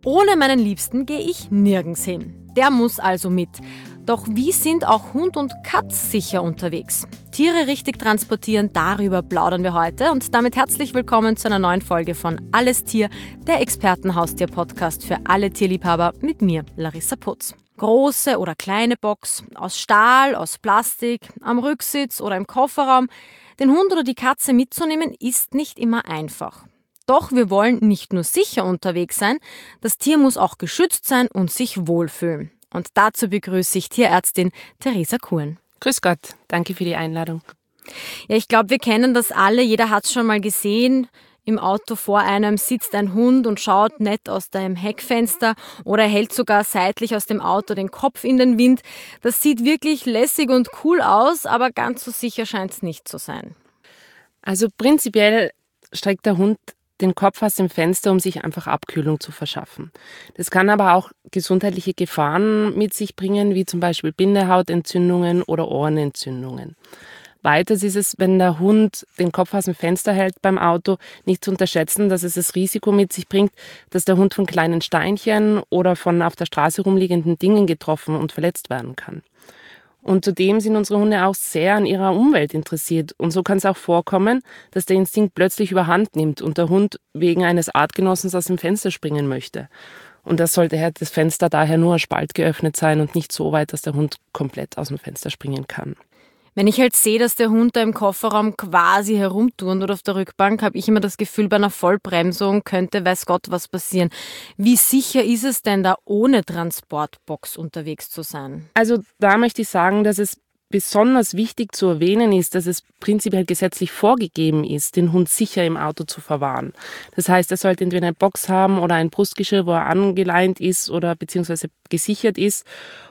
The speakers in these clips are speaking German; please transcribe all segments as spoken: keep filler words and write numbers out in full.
Ohne meinen Liebsten gehe ich nirgends hin. Der muss also mit. Doch wie sind auch Hund und Katz sicher unterwegs? Tiere richtig transportieren, darüber plaudern wir heute. Und damit herzlich willkommen zu einer neuen Folge von Alles Tier, der Expertenhaustier-Podcast für alle Tierliebhaber mit mir, Larissa Putz. Große oder kleine Box, aus Stahl, aus Plastik, am Rücksitz oder im Kofferraum. Den Hund oder die Katze mitzunehmen ist nicht immer einfach. Doch wir wollen nicht nur sicher unterwegs sein, das Tier muss auch geschützt sein und sich wohlfühlen. Und dazu begrüße ich Tierärztin Theresa Kuhn. Grüß Gott, danke für die Einladung. Ja, ich glaube, wir kennen das alle, jeder hat es schon mal gesehen. Im Auto vor einem sitzt ein Hund und schaut nett aus dem Heckfenster oder hält sogar seitlich aus dem Auto den Kopf in den Wind. Das sieht wirklich lässig und cool aus, aber ganz so sicher scheint es nicht zu sein. Also prinzipiell streckt der Hund den Kopf aus dem Fenster, um sich einfach Abkühlung zu verschaffen. Das kann aber auch gesundheitliche Gefahren mit sich bringen, wie zum Beispiel Bindehautentzündungen oder Ohrenentzündungen. Weiters ist es, wenn der Hund den Kopf aus dem Fenster hält beim Auto, nicht zu unterschätzen, dass es das Risiko mit sich bringt, dass der Hund von kleinen Steinchen oder von auf der Straße rumliegenden Dingen getroffen und verletzt werden kann. Und zudem sind unsere Hunde auch sehr an ihrer Umwelt interessiert. Und so kann es auch vorkommen, dass der Instinkt plötzlich überhand nimmt und der Hund wegen eines Artgenossens aus dem Fenster springen möchte. Und das sollte das Fenster daher nur ein Spalt geöffnet sein und nicht so weit, dass der Hund komplett aus dem Fenster springen kann. Wenn ich halt sehe, dass der Hund da im Kofferraum quasi herumturnt oder auf der Rückbank, habe ich immer das Gefühl, bei einer Vollbremsung könnte weiß Gott was passieren. Wie sicher ist es denn da, ohne Transportbox unterwegs zu sein? Also da möchte ich sagen, dass es besonders wichtig zu erwähnen ist, dass es prinzipiell gesetzlich vorgegeben ist, den Hund sicher im Auto zu verwahren. Das heißt, er sollte entweder eine Box haben oder ein Brustgeschirr, wo er angeleint ist oder beziehungsweise gesichert ist.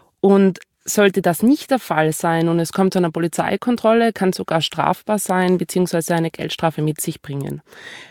Und sollte das nicht der Fall sein und es kommt zu einer Polizeikontrolle, kann sogar strafbar sein bzw. eine Geldstrafe mit sich bringen.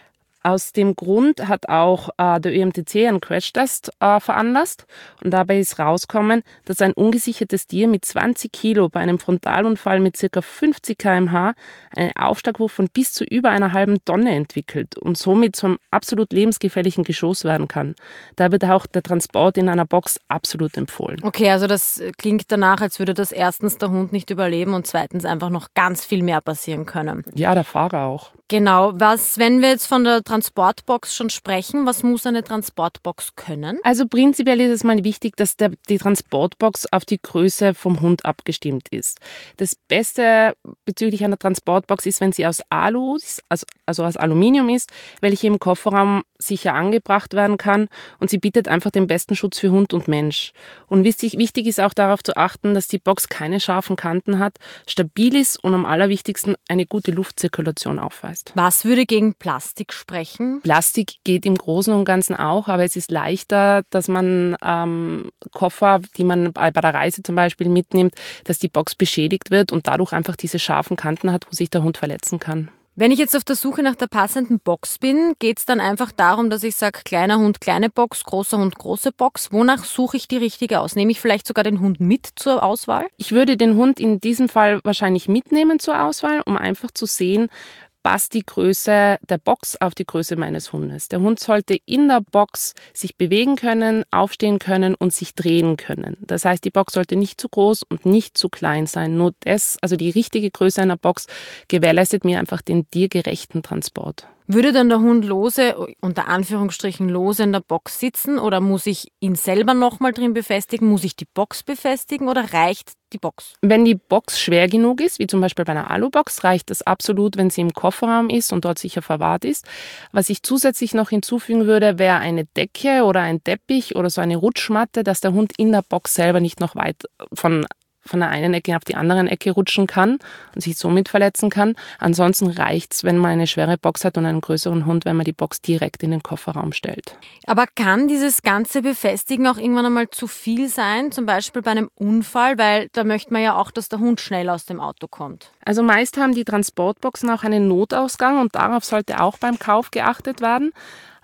Aus dem Grund hat auch äh, der Ö M T C einen Crashtest äh, veranlasst und dabei ist rausgekommen, dass ein ungesichertes Tier mit zwanzig Kilo bei einem Frontalunfall mit ca. fünfzig Kilometer pro Stunde einen Aufschlagwurf von bis zu über einer halben Tonne entwickelt und somit zum absolut lebensgefährlichen Geschoss werden kann. Da wird auch der Transport in einer Box absolut empfohlen. Okay, also das klingt danach, als würde das erstens der Hund nicht überleben und zweitens einfach noch ganz viel mehr passieren können. Ja, der Fahrer auch. Genau, was, wenn wir jetzt von der Transportbox schon sprechen, was muss eine Transportbox können? Also prinzipiell ist es mal wichtig, dass der, die Transportbox auf die Größe vom Hund abgestimmt ist. Das Beste bezüglich einer Transportbox ist, wenn sie aus Alu, also, also aus Aluminium ist, welche im Kofferraum sicher angebracht werden kann und sie bietet einfach den besten Schutz für Hund und Mensch. Und wichtig, wichtig ist auch darauf zu achten, dass die Box keine scharfen Kanten hat, stabil ist und am allerwichtigsten eine gute Luftzirkulation aufweist. Was würde gegen Plastik sprechen? Plastik geht im Großen und Ganzen auch, aber es ist leichter, dass man ähm, Koffer, die man bei der Reise zum Beispiel mitnimmt, dass die Box beschädigt wird und dadurch einfach diese scharfen Kanten hat, wo sich der Hund verletzen kann. Wenn ich jetzt auf der Suche nach der passenden Box bin, geht es dann einfach darum, dass ich sage, kleiner Hund, kleine Box, großer Hund, große Box. Wonach suche ich die richtige aus? Nehme ich vielleicht sogar den Hund mit zur Auswahl? Ich würde den Hund in diesem Fall wahrscheinlich mitnehmen zur Auswahl, um einfach zu sehen, passt die Größe der Box auf die Größe meines Hundes. Der Hund sollte in der Box sich bewegen können, aufstehen können und sich drehen können. Das heißt, die Box sollte nicht zu groß und nicht zu klein sein. Nur das, also die richtige Größe einer Box, gewährleistet mir einfach den tiergerechten Transport. Würde dann der Hund lose, unter Anführungsstrichen lose in der Box sitzen oder muss ich ihn selber nochmal drin befestigen? Muss ich die Box befestigen oder reicht die Box? Wenn die Box schwer genug ist, wie zum Beispiel bei einer Alubox, reicht das absolut, wenn sie im Kofferraum ist und dort sicher verwahrt ist. Was ich zusätzlich noch hinzufügen würde, wäre eine Decke oder ein Teppich oder so eine Rutschmatte, dass der Hund in der Box selber nicht noch weit von von der einen Ecke auf die andere Ecke rutschen kann und sich somit verletzen kann. Ansonsten reicht's, wenn man eine schwere Box hat und einen größeren Hund, wenn man die Box direkt in den Kofferraum stellt. Aber kann dieses ganze Befestigen auch irgendwann einmal zu viel sein, zum Beispiel bei einem Unfall, weil da möchte man ja auch, dass der Hund schnell aus dem Auto kommt? Also meist haben die Transportboxen auch einen Notausgang und darauf sollte auch beim Kauf geachtet werden.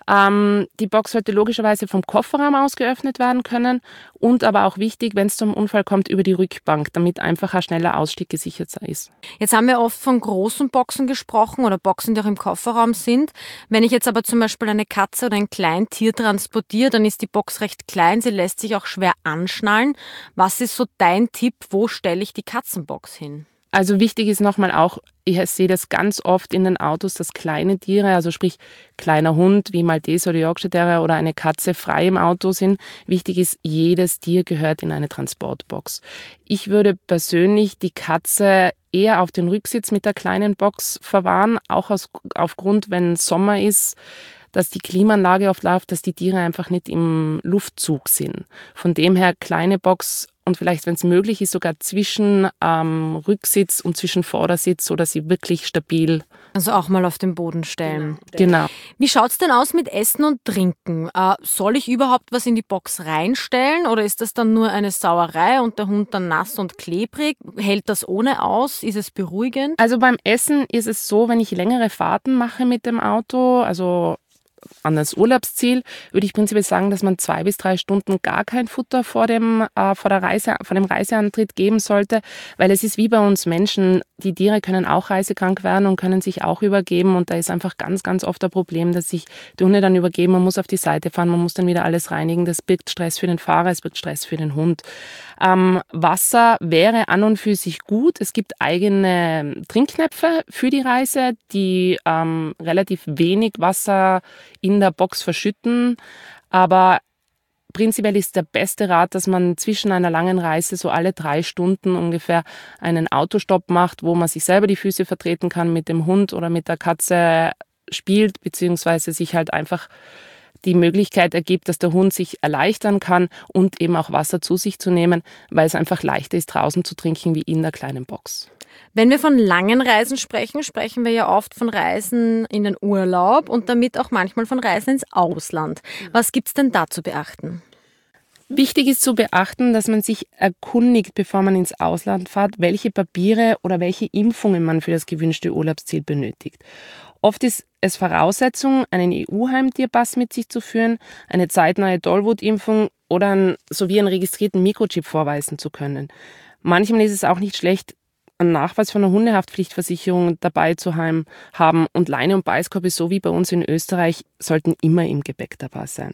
Ähm, die Box sollte logischerweise vom Kofferraum aus geöffnet werden können und aber auch wichtig, wenn es zum Unfall kommt, über die Rückbank, damit einfach ein schneller Ausstieg gesichert ist. Jetzt haben wir oft von großen Boxen gesprochen oder Boxen, die auch im Kofferraum sind. Wenn ich jetzt aber zum Beispiel eine Katze oder ein Kleintier transportiere, dann ist die Box recht klein, sie lässt sich auch schwer anschnallen. Was ist so dein Tipp, wo stelle ich die Katzenbox hin? Also wichtig ist nochmal auch, ich sehe das ganz oft in den Autos, dass kleine Tiere, also sprich kleiner Hund wie Maltese oder Yorkshire Terrier oder eine Katze frei im Auto sind. Wichtig ist, jedes Tier gehört in eine Transportbox. Ich würde persönlich die Katze eher auf den Rücksitz mit der kleinen Box verwahren, auch aus, aufgrund, wenn Sommer ist, dass die Klimaanlage oft läuft, dass die Tiere einfach nicht im Luftzug sind. Von dem her kleine Box und vielleicht, wenn es möglich ist, sogar zwischen ähm, Rücksitz und zwischen Vordersitz, sodass sie wirklich stabil... Also auch mal auf den Boden stellen. Genau. Wie schaut's denn aus mit Essen und Trinken? Äh, soll ich überhaupt was in die Box reinstellen oder ist das dann nur eine Sauerei und der Hund dann nass und klebrig? Hält das ohne aus? Ist es beruhigend? Also beim Essen ist es so, wenn ich längere Fahrten mache mit dem Auto, also an das Urlaubsziel, würde ich prinzipiell sagen, dass man zwei bis drei Stunden gar kein Futter vor dem, äh, vor der Reise, vor dem Reiseantritt geben sollte, weil es ist wie bei uns Menschen, die Tiere können auch reisekrank werden und können sich auch übergeben und da ist einfach ganz, ganz oft ein Problem, dass sich die Hunde dann übergeben, man muss auf die Seite fahren, man muss dann wieder alles reinigen, das birgt Stress für den Fahrer, es birgt Stress für den Hund. Ähm, Wasser wäre an und für sich gut, es gibt eigene Trinknäpfe für die Reise, die ähm, relativ wenig Wasser in der Box verschütten, aber prinzipiell ist der beste Rat, dass man zwischen einer langen Reise so alle drei Stunden ungefähr einen Autostopp macht, wo man sich selber die Füße vertreten kann, mit dem Hund oder mit der Katze spielt, beziehungsweise sich halt einfach die Möglichkeit ergibt, dass der Hund sich erleichtern kann und eben auch Wasser zu sich zu nehmen, weil es einfach leichter ist, draußen zu trinken wie in der kleinen Box. Wenn wir von langen Reisen sprechen, sprechen wir ja oft von Reisen in den Urlaub und damit auch manchmal von Reisen ins Ausland. Was gibt's denn da zu beachten? Wichtig ist zu beachten, dass man sich erkundigt, bevor man ins Ausland fährt, welche Papiere oder welche Impfungen man für das gewünschte Urlaubsziel benötigt. Oft ist es Voraussetzung, einen E U-Heimtierpass mit sich zu führen, eine zeitnahe Tollwutimpfung oder einen, sowie einen registrierten Mikrochip vorweisen zu können. Manchmal ist es auch nicht schlecht, einen Nachweis von einer Hundehaftpflichtversicherung dabei zu haben und Leine und Beißkorb ist so wie bei uns in Österreich, sollten immer im Gepäck dabei sein.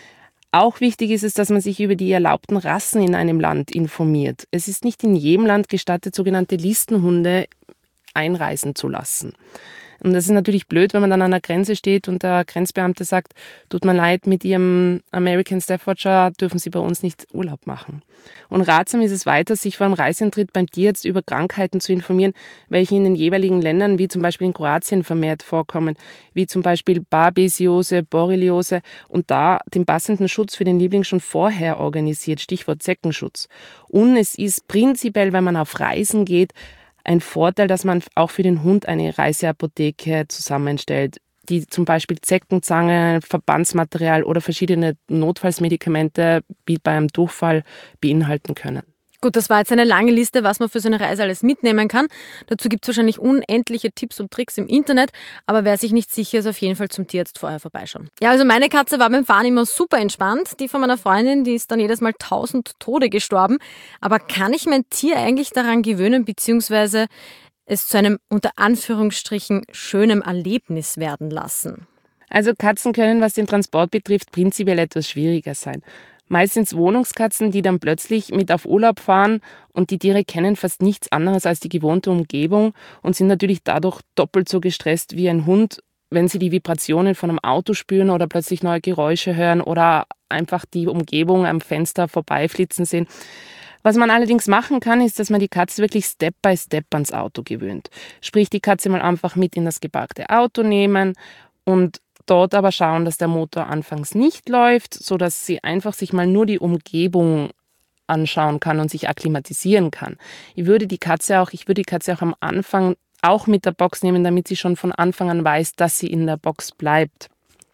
Auch wichtig ist es, dass man sich über die erlaubten Rassen in einem Land informiert. Es ist nicht in jedem Land gestattet, sogenannte Listenhunde einreisen zu lassen. Und das ist natürlich blöd, wenn man dann an der Grenze steht und der Grenzbeamte sagt, tut mir leid, mit Ihrem American Staffordshire dürfen Sie bei uns nicht Urlaub machen. Und ratsam ist es weiter, sich vor dem Reiseantritt beim Tierarzt über Krankheiten zu informieren, welche in den jeweiligen Ländern, wie zum Beispiel in Kroatien, vermehrt vorkommen, wie zum Beispiel Babesiose, Borreliose und da den passenden Schutz für den Liebling schon vorher organisiert, Stichwort Zeckenschutz. Und es ist prinzipiell, wenn man auf Reisen geht, ein Vorteil, dass man auch für den Hund eine Reiseapotheke zusammenstellt, die zum Beispiel Zeckenzange, Verbandsmaterial oder verschiedene Notfallsmedikamente wie beim Durchfall beinhalten können. Gut, das war jetzt eine lange Liste, was man für so eine Reise alles mitnehmen kann. Dazu gibt es wahrscheinlich unendliche Tipps und Tricks im Internet, aber wer sich nicht sicher ist, auf jeden Fall zum Tierarzt vorher vorbeischauen. Ja, also meine Katze war beim Fahren immer super entspannt. Die von meiner Freundin, die ist dann jedes Mal tausend Tode gestorben. Aber kann ich mein Tier eigentlich daran gewöhnen, beziehungsweise es zu einem unter Anführungsstrichen schönem Erlebnis werden lassen? Also Katzen können, was den Transport betrifft, prinzipiell etwas schwieriger sein. Meistens Wohnungskatzen, die dann plötzlich mit auf Urlaub fahren und die Tiere kennen fast nichts anderes als die gewohnte Umgebung und sind natürlich dadurch doppelt so gestresst wie ein Hund, wenn sie die Vibrationen von einem Auto spüren oder plötzlich neue Geräusche hören oder einfach die Umgebung am Fenster vorbeiflitzen sehen. Was man allerdings machen kann, ist, dass man die Katze wirklich Step by Step ans Auto gewöhnt. Sprich, die Katze mal einfach mit in das geparkte Auto nehmen und dort aber schauen, dass der Motor anfangs nicht läuft, sodass sie einfach sich mal nur die Umgebung anschauen kann und sich akklimatisieren kann. Ich würde die Katze auch, ich würde die Katze auch am Anfang auch mit der Box nehmen, damit sie schon von Anfang an weiß, dass sie in der Box bleibt.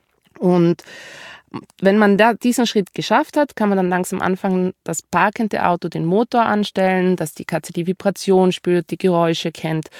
Und wenn man da diesen Schritt geschafft hat, kann man dann langsam anfangen, das parkende Auto den Motor anstellen, dass die Katze die Vibration spürt, die Geräusche kennt.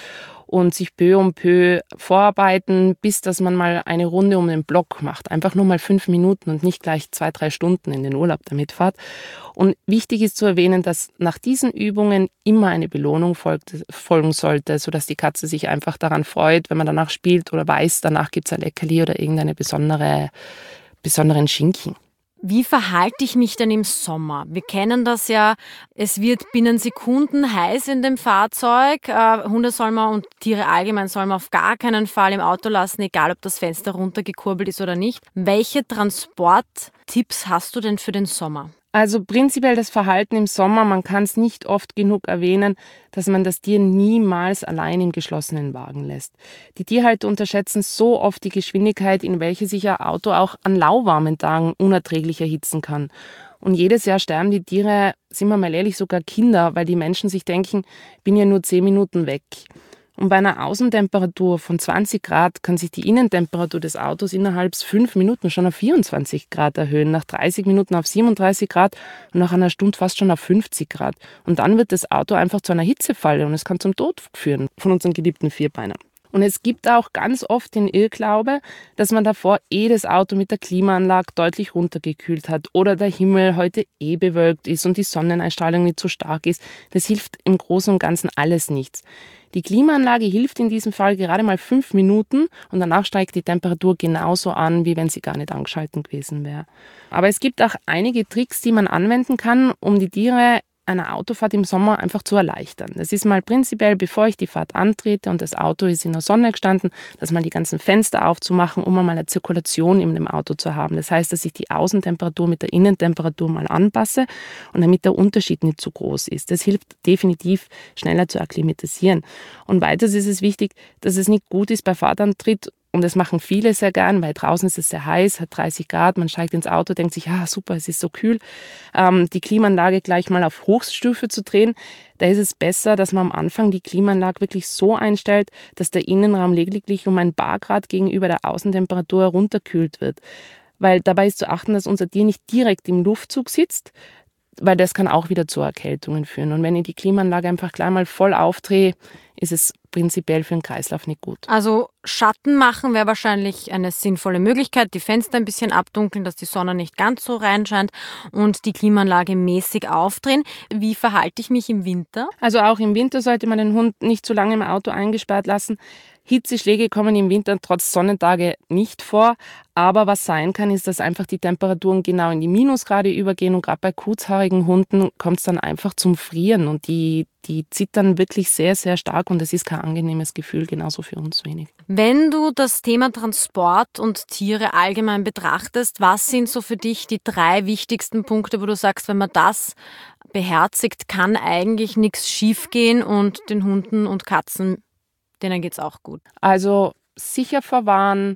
und sich peu um peu vorarbeiten, bis dass man mal eine Runde um den Block macht. Einfach nur mal fünf Minuten und nicht gleich zwei, drei Stunden in den Urlaub damit fahrt. Und wichtig ist zu erwähnen, dass nach diesen Übungen immer eine Belohnung folgt, folgen sollte, sodass die Katze sich einfach daran freut, wenn man danach spielt oder weiß, danach gibt es ein Leckerli oder irgendeine besondere, besonderen Schinken. Wie verhalte ich mich denn im Sommer? Wir kennen das ja, es wird binnen Sekunden heiß in dem Fahrzeug. Äh, Hunde soll man und Tiere allgemein soll man auf gar keinen Fall im Auto lassen, egal ob das Fenster runtergekurbelt ist oder nicht. Welche Transporttipps hast du denn für den Sommer? Also prinzipiell das Verhalten im Sommer, man kann es nicht oft genug erwähnen, dass man das Tier niemals allein im geschlossenen Wagen lässt. Die Tierhalter unterschätzen so oft die Geschwindigkeit, in welche sich ein Auto auch an lauwarmen Tagen unerträglich erhitzen kann. Und jedes Jahr sterben die Tiere, sind wir mal ehrlich, sogar Kinder, weil die Menschen sich denken, ich bin ja nur zehn Minuten weg. Und bei einer Außentemperatur von zwanzig Grad kann sich die Innentemperatur des Autos innerhalb fünf Minuten schon auf vierundzwanzig Grad erhöhen, nach dreißig Minuten auf siebenunddreißig Grad und nach einer Stunde fast schon auf fünfzig Grad. Und dann wird das Auto einfach zu einer Hitzefalle und es kann zum Tod führen von unseren geliebten Vierbeinern. Und es gibt auch ganz oft den Irrglaube, dass man davor eh das Auto mit der Klimaanlage deutlich runtergekühlt hat oder der Himmel heute eh bewölkt ist und die Sonneneinstrahlung nicht so stark ist. Das hilft im Großen und Ganzen alles nichts. Die Klimaanlage hilft in diesem Fall gerade mal fünf Minuten und danach steigt die Temperatur genauso an, wie wenn sie gar nicht angeschaltet gewesen wäre. Aber es gibt auch einige Tricks, die man anwenden kann, um die Tiere einer Autofahrt im Sommer einfach zu erleichtern. Das ist mal prinzipiell, bevor ich die Fahrt antrete und das Auto ist in der Sonne gestanden, dass mal die ganzen Fenster aufzumachen, um mal eine Zirkulation in dem Auto zu haben. Das heißt, dass ich die Außentemperatur mit der Innentemperatur mal anpasse und damit der Unterschied nicht zu groß ist. Das hilft definitiv, schneller zu akklimatisieren. Und weiters ist es wichtig, dass es nicht gut ist bei Fahrtantritt. Und das machen viele sehr gern, weil draußen ist es sehr heiß, hat dreißig Grad, man steigt ins Auto, denkt sich, ah super, es ist so kühl, ähm, die Klimaanlage gleich mal auf Hochstufe zu drehen. Da ist es besser, dass man am Anfang die Klimaanlage wirklich so einstellt, dass der Innenraum lediglich um ein paar Grad gegenüber der Außentemperatur herunterkühlt wird. Weil dabei ist zu achten, dass unser Tier nicht direkt im Luftzug sitzt, weil das kann auch wieder zu Erkältungen führen. Und wenn ich die Klimaanlage einfach gleich mal voll aufdrehe, ist es prinzipiell für den Kreislauf nicht gut. Also Schatten machen wäre wahrscheinlich eine sinnvolle Möglichkeit. Die Fenster ein bisschen abdunkeln, dass die Sonne nicht ganz so reinscheint und die Klimaanlage mäßig aufdrehen. Wie verhalte ich mich im Winter? Also auch im Winter sollte man den Hund nicht zu lange im Auto eingesperrt lassen. Hitzeschläge kommen im Winter trotz Sonnentage nicht vor. Aber was sein kann, ist, dass einfach die Temperaturen genau in die Minusgrade übergehen. Und gerade bei kurzhaarigen Hunden kommt es dann einfach zum Frieren. Und die, die zittern wirklich sehr, sehr stark. Und das ist kein angenehmes Gefühl, genauso für uns wenig. Wenn du das Thema Transport und Tiere allgemein betrachtest, was sind so für dich die drei wichtigsten Punkte, wo du sagst, wenn man das beherzigt, kann eigentlich nichts schiefgehen und den Hunden und Katzen, denen geht's auch gut? Also sicher verwahren,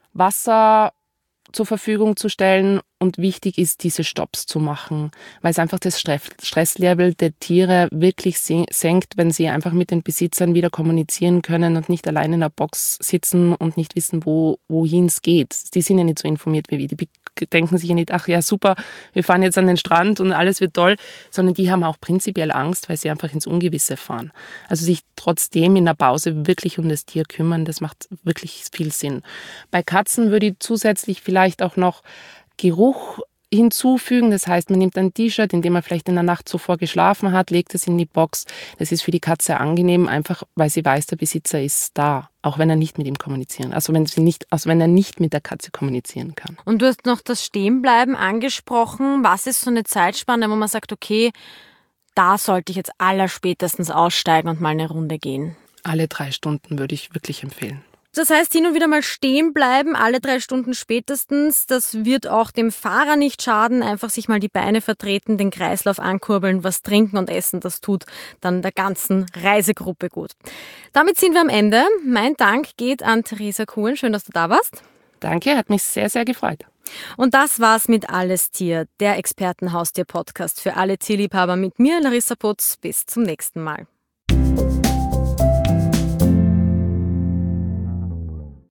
Wasser zur Verfügung zu stellen und wichtig ist, diese Stopps zu machen, weil es einfach das Stresslevel der Tiere wirklich senkt, wenn sie einfach mit den Besitzern wieder kommunizieren können und nicht allein in der Box sitzen und nicht wissen, wo, wohin es geht. Die sind ja nicht so informiert wie wir. Die denken sich ja nicht, ach ja super, wir fahren jetzt an den Strand und alles wird toll, sondern die haben auch prinzipiell Angst, weil sie einfach ins Ungewisse fahren. Also sich trotzdem in der Pause wirklich um das Tier kümmern, das macht wirklich viel Sinn. Bei Katzen würde ich zusätzlich vielleicht auch noch Geruch hinzufügen. Das heißt, man nimmt ein T-Shirt, in dem man vielleicht in der Nacht zuvor geschlafen hat, legt es in die Box. Das ist für die Katze angenehm, einfach weil sie weiß, der Besitzer ist da, auch wenn er nicht mit ihm kommunizieren, also wenn sie nicht, also wenn er nicht mit der Katze kommunizieren kann. Und du hast noch das Stehenbleiben angesprochen. Was ist so eine Zeitspanne, wo man sagt, okay, da sollte ich jetzt allerspätestens aussteigen und mal eine Runde gehen? Alle drei Stunden würde ich wirklich empfehlen. Das heißt, hin und wieder mal stehen bleiben, alle drei Stunden spätestens. Das wird auch dem Fahrer nicht schaden. Einfach sich mal die Beine vertreten, den Kreislauf ankurbeln, was trinken und essen. Das tut dann der ganzen Reisegruppe gut. Damit sind wir am Ende. Mein Dank geht an Theresa Kuhn. Schön, dass du da warst. Danke, hat mich sehr, sehr gefreut. Und das war's mit Alles Tier, der Expertenhaustier-Podcast für alle Tierliebhaber mit mir, Larissa Putz. Bis zum nächsten Mal.